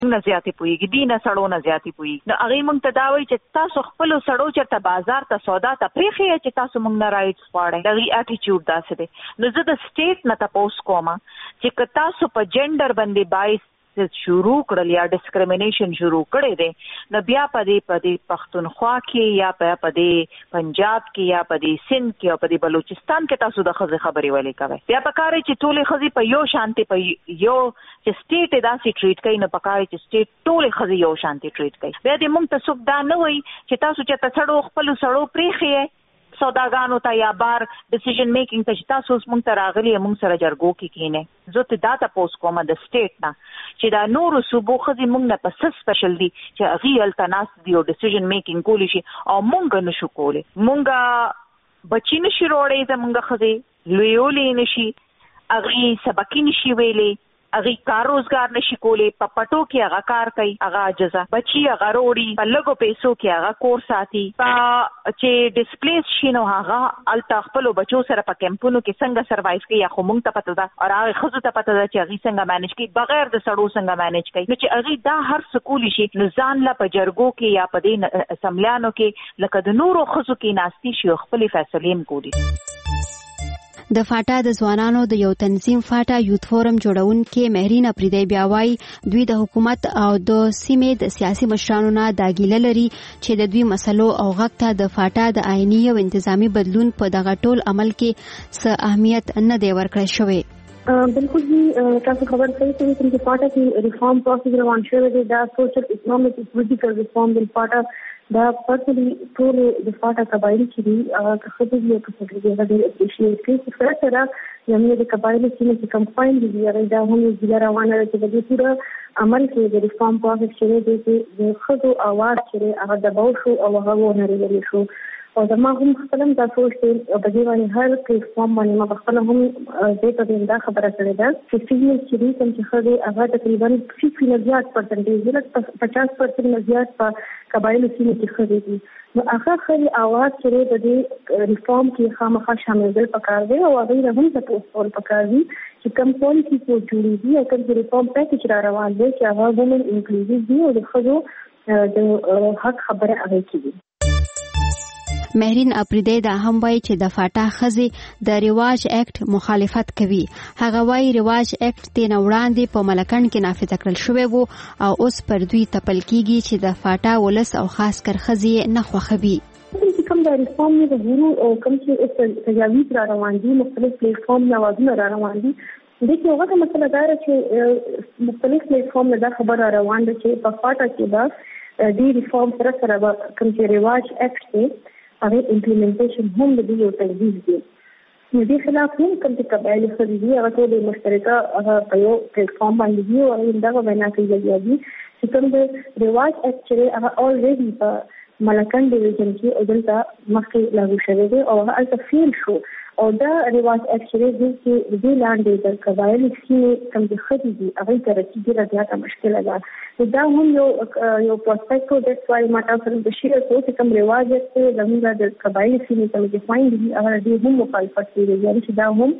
نه زیاتې پوهېږي، دي نه سړو نه زیاتې پوهېږي. نو هغې موږ ته دا وایي چې تاسو خپلو سړو چېرته بازار ته سودا ته پرېښیئ چې تاسو موږ نه رایټس غواړئ. د هغې اټیچیوډ داسې دی. نو زه د سټیټ نه تپوس کوم چې که تاسو په جنډر باندې باعث شروع کړل یا ډسکریمینیشن شروع کړی دی، نو بیا په دې پښتونخوا کې یا په دې پنجاب کې یا په دې سند کې او په دې بلوچستان کې تاسو د ښځې خبرې ولې کوئ؟ بیا پکار دی چې ټولې ښځې په یو شانتي په یو چې سټیټ یې داسې ټریټ کوي، نو پکار دی چې سټیټ ټولې ښځې یو شانتي ټریټ کوي. بیا دې موږ ته څوک دا نه وایي چې تاسو چېرته سړو خپلو سړو پرېښیئ سوداګانو ته یا بار ډیسیژن میکینګ ته چې تاسو اوس موږ ته راغلي موږ سره جرګو کې کېنئ. زه ته دا تپوس کوم د سټیټ نه چې دا نورو صوبو ښځې موږ نه په څه سپیشل دي چې هغې هلته ناست دي او ډیسیژن میکینګ کولی شي او موږ نشو کولی. موږ بچي نشي روړی، زموږ ښځې لویولی نشي، هغې سبقي نشي ویلی، هغې کار روزګار نشي کولی، په پټو کې هغه کار کوي، هغه عاجزه. بچي هغه روړي، په لږو پیسو کې هغه کور ساتي. چې ډسپلیس شي نو هغه هلته خپلو بچو سره په کیمپونو کې څنګه سروایو کوي، یا خو موږ ته پته ده او هغې ښځو ته پته ده چې هغې څنګه مینج کوي، بغیر د سړو څنګه مینج کوي. نو چې هغې دا هر څه کولی شي، نو ځان له په جرګو کې یا په دې اسمبلیانو کې لکه د نورو ښځو کې ناستي شي او خپلې فیصلې هم کولی. د فاټا د ځوانانو د یو تنظیم فاټا یوت فورم جوړونکې مهرین اپریدی بیا وایي دوی د حکومت او د سیمې د سیاسي مشرانو نه دا ګیله لري چې د دوی مسلو او غږ ته د فاټا د آئینی او انتظامی بدلون په دغه ټول عمل کې څه اهمیت نه دی ورکړی شوی. بالکل جی، تاسو خبر صحیح کوي چې فاټا کې ریفارم پروسس روان شوی دی. دا سوشل اکنامک پولیټیکل ریفارم د فاټا دا پرسنلی ټول د فاټا قبایل چې دي هغه خپل دي په څیر دي د اپریشیټ کوي چې سره یمه د قبایل چې کمپاین دي دا هم د روانه چې د پوره عمل کې د ریفارم پروسس چې د خدو اواز چې هغه د باور او هغه ونري شو. او دا ما هم خپلم دا سوچ په دې باندې هر پلیټفارم باندې ما خپل هم دې ته دا خبره کړې ده چې فیمل چې کوم چې خدای هغه تقریبا 50% 50% زیات په قبایل کې خدای دي. نو هغه خدای اواز چې د دې ریفارم کې خامخا شامل دي پکار دی او هغه هم د پوسټول پکار دي چې کوم پالیسی کو جوړي دي او کوم ریفارم پیکج را روان دي چې هغه وومن انکلوزیو دي او د خدو د حق خبره هغه کوي. مهرین اپریدی دا هم وایي چې د فاټا ښځې د رواج اکټ مخالفت کوي. هغه وایي رواج اکټ تېنه وړاندې په ملکند کې نافذ کړل شوی و او اوس پر دوی تپل کیږي چې د فاټا ولس او خاص کر ښځې نه خوښوي. کوم د ریفارم نه د ګورو او کوم چې تجاویز را روان دي، مختلف پلیټفارم نوازونه را روان دي. د دې یوه مسله دا چې مختلف پلیټفارم نه دا خبر را روان دي چې په فاټا کې دا د ریفارم سره کوم چې رواج اکټ دی هغه امپلیمنټیشن هم د یو تجویز دی. نو دې خلاف هم کوم چې قبایل خریدي هغه ټول مشترکه هغه په یو پلیټفارم باندې دی او دا وینا کوي چې کوم د رواج اکټ چې هغه اولریډي په ملکند ډیویژن کې او دلته مخکې لاګو شوی دی او هغه فیل شو او دا رواج اکټ چې دې لاندې د قبایل کې کوم چې خدي دي هغه ترڅ ډیره زیاته مشکله ده. دا هم یو پروسپیکټو د سوای ماته سره د شیره چې کوم رواج چې زموږ د قبایل کې کوم چې فایند دي هغه دې هم مخالفت کوي چې دا هم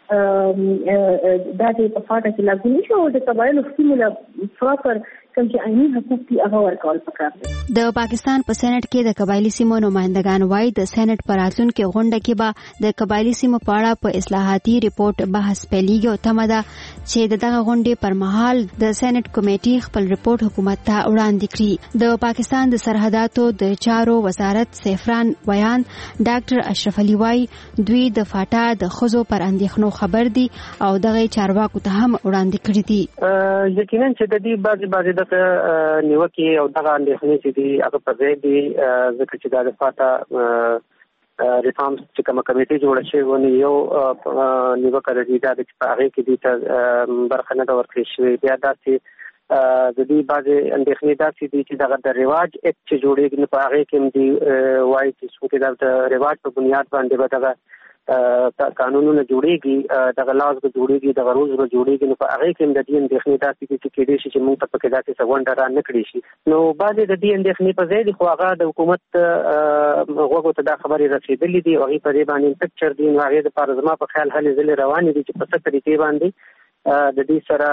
دا د فاټا کې لاګو نشي او د قبایل کې پراپر کوم چې عیني حقوق دي هغه ورکول پکار دي. د پاکستان په سېنات کې د قبایلی سیمو نمائندگان وایي د سېنات په راتلونکي غونډه کې به د قبایلی سیمو په اړه په اصلاحاتي ریپورت بحث پیلېږي او تمه ده چې دغه غونډې پر مهال د سېنات کمیټې خپل ریپورت حکومت ته وړاندې کړي. د پاکستان د سرحداتو د چارو وزارت سیفران ویان ډاکټر اشرف علي وایي دوی د فاټا د ښځو پر اندېښنو خبر دي او دغه چارواکو ته هم وړاندې کړي دي. یقینا چې د دې بعضې نیوکې او دغه اندېښنې چې دي هغه پر ځای دي ځکه چې دا د فاټا ریفارم چې کومه کمیټې جوړه شوې ونه یو نیوکه د دې دا چې په هغې کې دې ته برخه نه ده ورکړې شوې. بیا داسې د دې بعضې اندېښنې داسې دي چې دغه د رواج اکټ چې جوړېږي نو په هغې کې هم دي وایي چې څومره د رواج په بنیاد باندې به دغه قانونونه جوړېږي، دغه لاز به جوړېږي، دغه روز به جوړېږي. نو په هغې کې هم د دې اندېښنې داسې دي چې کېدای شي چې موږ ته پکې داسې څه غونډه را نه کړې شي. نو بعضې د دې اندېښنې په ځای دي خو هغه د حکومت غوږو ته دا خبرې رسېدلې دي او هغې په دې باندې انفیکچر دي. نو هغې دپاره زما په خیال هلې ځلې روانې دي چې په څه طریقې باندې د دې سره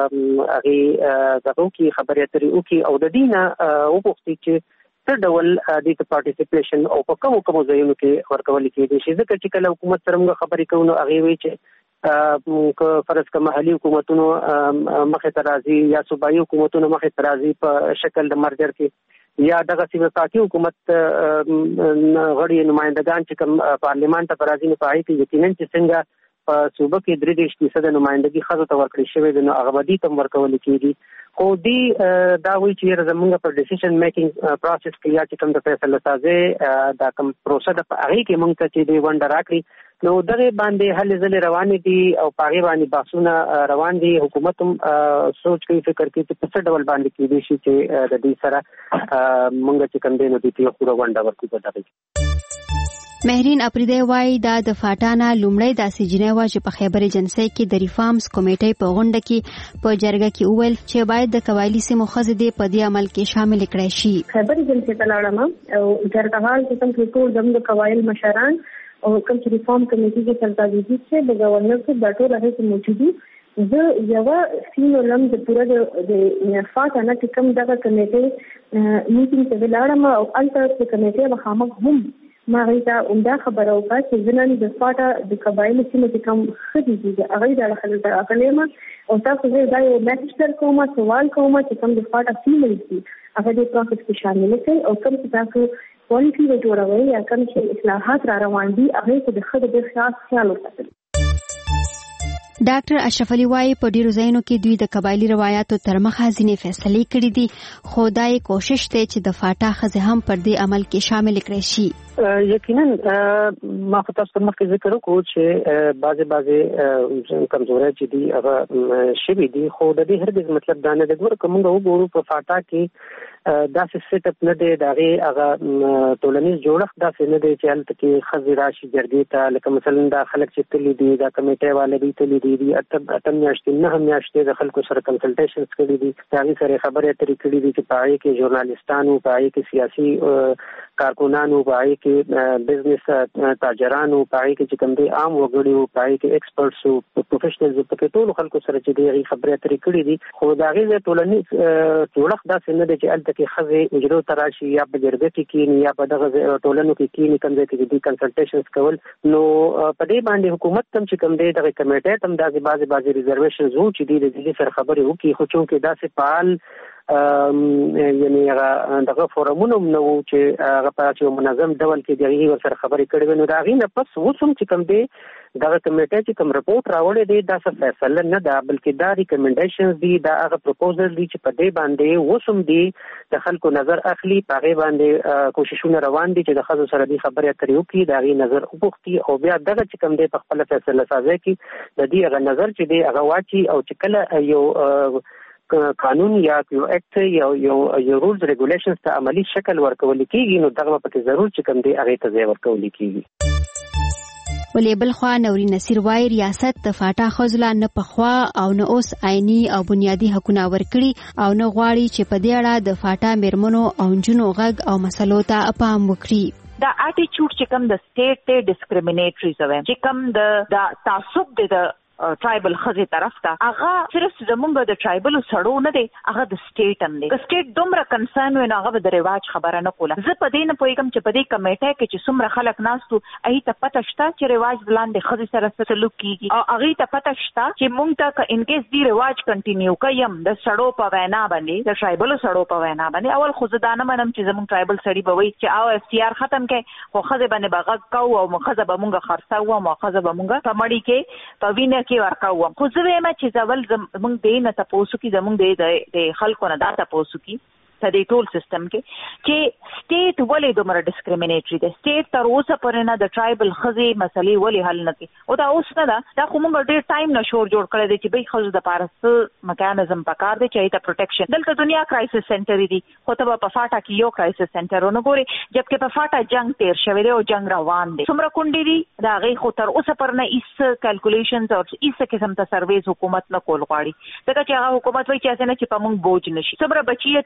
هغه دغه کی خبرې اترې وکي او د دینه وبوختي چې څه ډول د پارټیسیپیشن او په کوم ځایونو کې ورکول کېږي چې ځکه چې کله حکومت سره موږ خبرې کوو نو هغه وی چې فرض کړه محلي حکومتونو مخه ترازی یا صوبایي حکومتونو مخه ترازی په شکل د مرجر کې یا دغه سیاسي حکومت غړي نمائندگان چې کوم پارلیمان ته ترازی نه پای کې یقینا چې څنګه په صوبه کې 3% نمائندګي خزو ته ورکړی شوی د نو اغبدي تم ورکول کېږي خو دی دا وی چې زمونږ په ډیسیژن میکینګ پروسس کې یا چې کوم د فیصله سازي دا کوم پروسه د هغه کې مونږ ته چې دی ونډه راکړي نو دغه باندې هلې ځلې روانې دي او پاغي باندې بحثونه روان دي حکومت هم سوچ کوي فکر کوي چې په څه ډول باندې کېږي چې د دې سره مونږ چې کوم دی نو د دې خورو ونډه ورکړي په دغه مهرین اپریدی وای دا د فاټانا لومړی داسې جنۍ وه چې په خیبر ایجنسۍ کې د ریفارمز کمیټې په غونډه کې په جرګه کې وویل چې باید د قبایلي سیمو ښځې دې په دې عمل کې شامل کړای شي. خیبر ایجنسۍ ته لاړم او جرګهوال چې کوم ټول زموږ قبایل مشران او کوم چې ریفارم کمیټې کې سرکاري چې د گورنر څخه د ټول هغه موجودي زه یو سینو لم د پوره د فاټانا چې کوم دغه کمیټې میټینګ ته لاړم او الته چې کمیټې مخامخ هم ما غیتا عمده خبره وکړه چې زنان د فاټا د قبایل سیمه کې کوم خدي دي هغه د خلک ته اقلیمه او تاسو دا یو میسج کوم سوال کوم چې کوم د فاټا سیمه دي هغه د پروسس کې شامل کړي او کوم چې تاسو پالیسي جوړوي یا کوم چې اصلاحات را روان دي هغه د خدای د خیال وساتل. ډاکټر اشرف علي وايي په ډیرو ځایونو کې دوی د قبایلي روایتو تر مخه ځینې فیصلې کړې دي خو دا یې کوشش دی چې د فاټا ښځې هم پر دې عمل کې شامل کړي شي. یقینا ما خو تاسو مخکې ذکر وکړو چې بعضې کمزورۍ چې دي هغه شوي دي خو د دې هرګز مطلب دا نه دی ګوره موږ وګورو په فاټا کې داسې سیټ اپ نه دی د هغې ټولنیز جوړښت داسې نه دی چې هلته کې ښځې راشي جرګې ته لکه مثلا دا خلک چې تللي دي دا کمیټې والا دي تللي دي اتم میاشتې 9 میاشتې د خلکو سره کنسلټیشنز کړي دي د هغې سره خبرې اترې کړي دي چې په هغې کې ژورنالستانو په هغې کې سیاسي کارکونانو په هغې کې بزنس تاجرانو په هغې کې چې کوم دی عام وګړي وو په هغې کې ایکسپرټس وو پروفیشنلز وو پکې ټولو خلکو سره چې دی هغې خبرې اترې کړي دي خو د هغې ټولنیز جوړښت داسې نه دی چې هلته کې ښځې اجرو ته راشي یا په جرګه کې کېني یا په دغه ټولنو کې کېني کوم ځای کې دي کنسلټیشنز کول نو په دې باندې حکومت هم چې کوم دی دغه کمیټې هم داسې بعضې ریزرویشنز وو چې دوی د دې سره خبرې وکړي خو چونکې داسې فعال یعنی دغه فورمونه نه وو چې هغه په یو منظم ډول کې د هغې ورسره خبرې کړې وې نو د هغې نه پس اوس هم چې کوم دی دغه کمیټه چې کوم رپورټ راوړی دی دا څه فیصله نه ده بلکې دا ریکمنډیشنز دي دا هغه پروپوزل دي چې په دې باندې اوس هم دي د خلکو نظر اخلي په هغې باندې کوششونه روان دي چې د ښځو سره دې خبرې اترې وکړي د هغې نظر وپوښتي او بیا دغه چې کوم دی په خپله فیصله سازۍ کې د دې هغه نظر چې دی هغه واچي او چې کله یو قانون یا یو اکټ یو رولز ریګولیشنز ته عملی شکل ورکول کېږي نو دغه پکې ضرور چې کوم دی هغې ته ځای ورکول کېږي. ولې بل خوا نوري نصیر وای ریاست د فاټا ښځو نه پخوا او نه اوس عیني او بنیادي حقونه ورکړي او نه غواړي چې په دې اړه د فاټا میرمنو او نجونو غږ او مسلو ته پام وکړي. دا اټیچوډ چې کوم د سټیټ ته ډیسکریمینیټری زوي چې کوم د تعصب د ټرایبل خزي طرف ته هغه صرف زمونږ د ټرایبل سړو نه دی هغه د سټیټ هم دی د سټیټ دومره کنسرن وي هغه د رواج خبره نه کوله زه په دې نه پوهیږم چې په دې کمیټه کې چې څومره خلک ناستو هغه ته پته شته چې رواج لاندې خزي سره سلوک کیږي او هغه ته پته شته چې مونږ ته ان کیس دی رواج کنټینیو کوم د سړو په وینا باندې د ټرایبل سړو په وینا باندې اول خو زدانه منم چې زمونږ ټرایبل سړي به وي چې او اف سی آر ختم کړي خو خزه باندې بغږ کو او مخزه به مونږه خرڅاو او مخزه به مونږه په مړی کې په وینه کې ورکاو خو زه وایم چې ځول زمونږ دې نه تاسو کې زمونږ د خلکو نه دا تاسو کې په دې ټول سیستم کې چې سټیټ ولې دومره ډیسکریمینیټری دی سټیټ تر اوسه پورې نه د ټرایبل خزې مسلې ولې حل نه کړي او دا اوس نه دا خو موږ ډېر ټایم نه شور جوړ کړی دی چې به خزو د پارس میکانیزم پکار دی چې ایته پروټیکشن دلته دنیا کرایسس سنټر دی خو ته په فاټا کې یو کرایسس سنټر ونه ګوري جبکې په فاټا جنگ تیر شوی دی او جنگ روان دی څومره کونډې دي دا غي خو تر اوسه پر نه ایس کیلکولیشنز او ایس قسم ته سرویز حکومت نه کول غواړي ځکه چې هغه حکومت وایي چې اسنه چې په موږ بوج نشي څومره بچی یتیمانان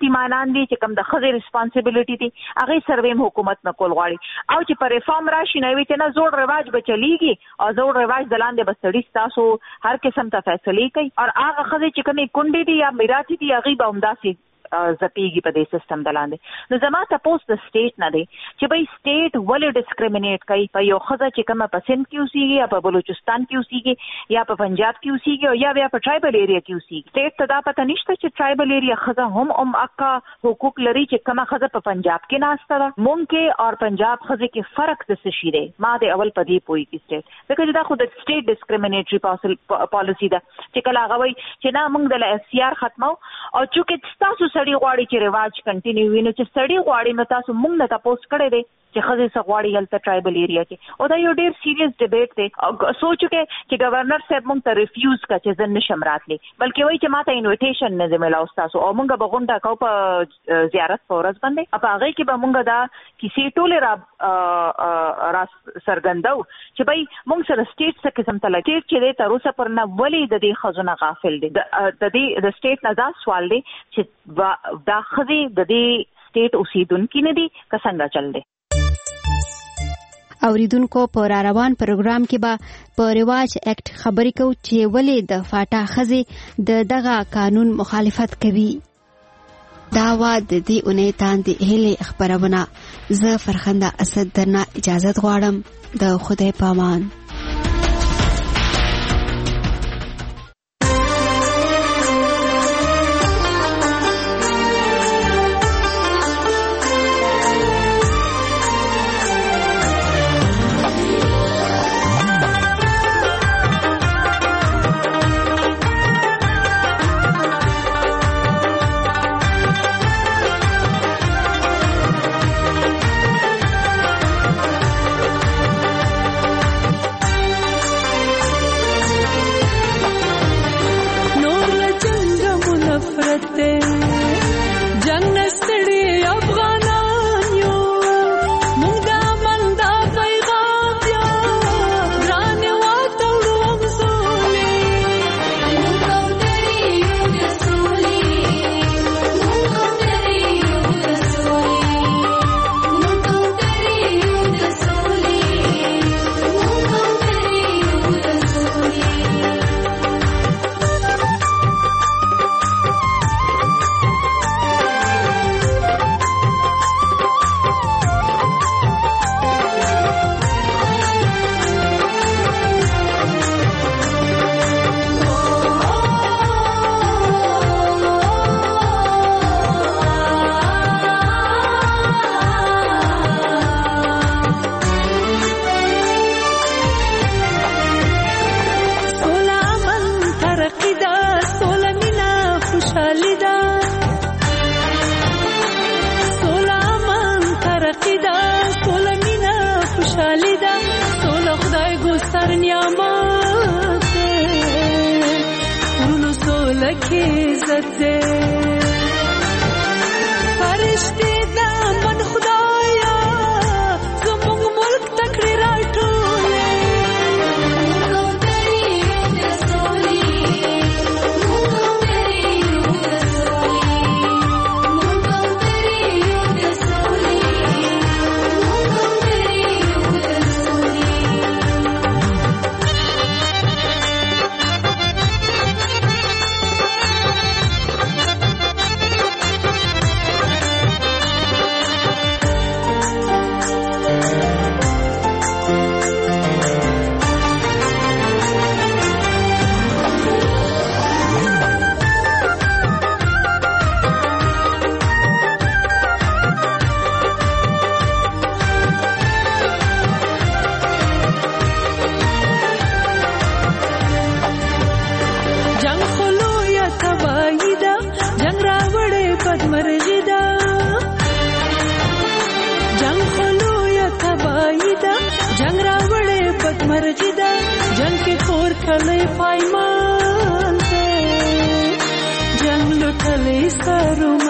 باندې چې کوم د خځې ریسپانسیبিলিټي دي هغه سرویم حکومت نه کول غواړي او چې پر ریفارم راشي نو وي ته نه زوړ رواج بچلېږي او زوړ رواج دلاندې بسړي تاسو هر قسم ته فیصله کوي او هغه خځې چې کومې کونډې دي یا میراثي دي هغه به همداسې زپیږي په دې سیستم دلاندې نو زما تاسو د سټیټ نه دی چې به سټیټ ولې ډیسکریمینیټ کوي په یو خزه چې کومه په سند کې اوسېږي یا په بلوچستان کې اوسېږي یا په پنجاب کې اوسېږي او یا بیا په ټرایبل ایریا کې اوسېږي سټیټ ته دا پته نشته چې ټرایبل ایریا خزه هم اکا حقوق لري چې کومه خزه په پنجاب کې ناشته ده مونږ کې او پنجاب خزه کې فرق د څه شي دی ما د اول په دې پوي کې سټیټ ځکه دا خو د سټیټ ډیسکریمینیټری پالیسی ده چې کله هغه وایي چې نه مونږ د اس سی آر ختمو او چې تاسو سړي غواړي چې رواج کنټینیو ویني چې سړي غواړي نو تاسو مونږ نه تاسو کړی دی چې خزه څه غواړي هلته ټرایبل ایریا کې او دا یو ډېر سیریس ډیبیټ دی او سوچو چې گورنر صاحب مونږ ته ریفیوز کا چې زن نشم راتلی بلکې وایي چې ماته انویټیشن نه دی ملاو تاسو او مونږ به غونډه کوو په زیارت فورز باندې په هغه کې به مونږ دا کیسې ټوله را سرګندو چې بای مونږ سره سټیټ څخه قسم ته لګي چې تر اوسه پر نه ولې د دې خزونه غافل دي د دې د سټیټ نه دا سوال دی چې دا خزي د دې سټیټ اوسیدونکو نه دي که څنګه چل دي اوریدونکو په روان پروګرام کې به په رواج اکټ خبرې کوو چې ولې د فاټا خزي د دغه قانون مخالفت کوي دا وا د دې اونۍ تاندې هلي خبرونه زه فرخنده اسد درنه اجازه غواړم د خدای پامان Jang lutale sarum